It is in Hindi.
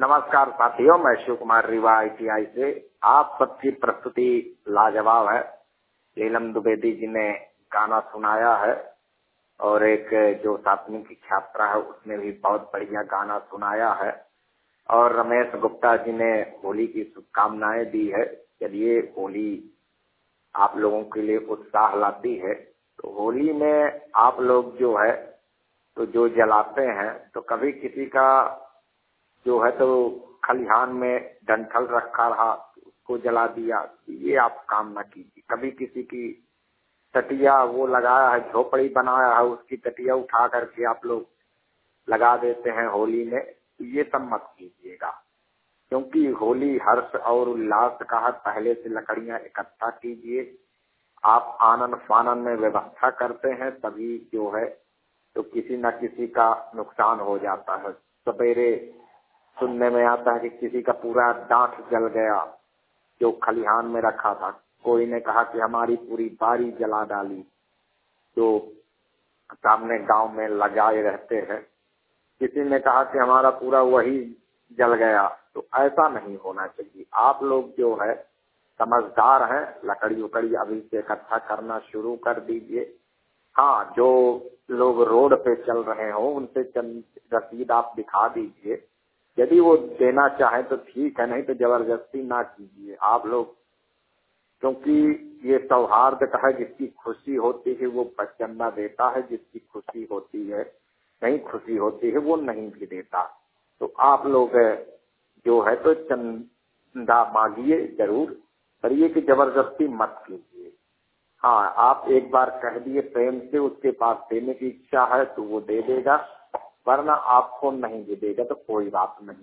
नमस्कार साथियों, मैं शिव कुमार रीवा ITI से। आप सबकी प्रस्तुति लाजवाब है। नीलम द्विवेदी जी ने गाना सुनाया है और एक जो 7वीं की छात्रा है उसने भी बहुत बढ़िया गाना सुनाया है और रमेश गुप्ता जी ने होली की शुभकामनाएं दी है। चलिए, होली आप लोगों के लिए उत्साह लाती है, तो होली में आप लोग जो है तो जो जलाते हैं तो कभी किसी का जो है तो खलिहान में डंठल रखा रहा उसको जला दिया, ये आप काम ना कीजिए। कभी किसी की टटिया वो लगाया है, झोपड़ी बनाया है, उसकी टटिया उठा करके आप लोग लगा देते हैं होली में, तो ये सब मत कीजिएगा। क्योंकि होली हर्ष और उल्लास का है। पहले से लकड़ियां इकट्ठा कीजिए। आप आनन फानन में व्यवस्था करते हैं तभी जो है तो किसी न किसी का नुकसान हो जाता है। सवेरे सुनने में आता है कि किसी का पूरा डांठ जल गया जो खलिहान में रखा था। कोई ने कहा कि हमारी पूरी बारी जला डाली, जो सामने गांव में लगाए रहते हैं। किसी ने कहा कि हमारा पूरा वही जल गया। तो ऐसा नहीं होना चाहिए। आप लोग जो है समझदार हैं, लकड़ी उकड़ी अभी से इकट्ठा करना शुरू कर दीजिए। हाँ, जो लोग रोड पे चल रहे हो उनसे चंद रसीद आप दिखा दीजिए। यदि वो देना चाहे तो ठीक है, नहीं तो जबरदस्ती ना कीजिए आप लोग। क्योंकि ये सौहार्द का है। जिसकी खुशी होती है वो चंदा देता है, जिसकी खुशी होती है नहीं खुशी होती है वो नहीं भी देता। तो आप लोग जो है तो चंदा मांगिए जरूर, पर ये कि जबरदस्ती मत कीजिए। हाँ, आप एक बार कह दिए प्रेम से, उसके पास देने की इच्छा है तो वो दे देगा, वरना आपको नहीं दे देगा तो कोई बात नहीं।